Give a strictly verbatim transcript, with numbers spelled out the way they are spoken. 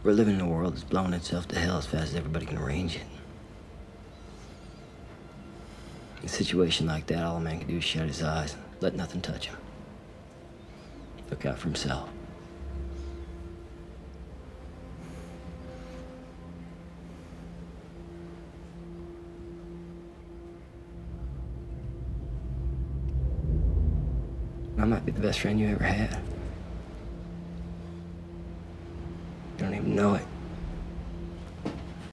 We're living in a world that's blowing itself to hell as fast as everybody can arrange it. In a situation like that, all a man can do is shut his eyes, let nothing touch him. Look out for himself. I might be the best friend you ever had. You don't even know it.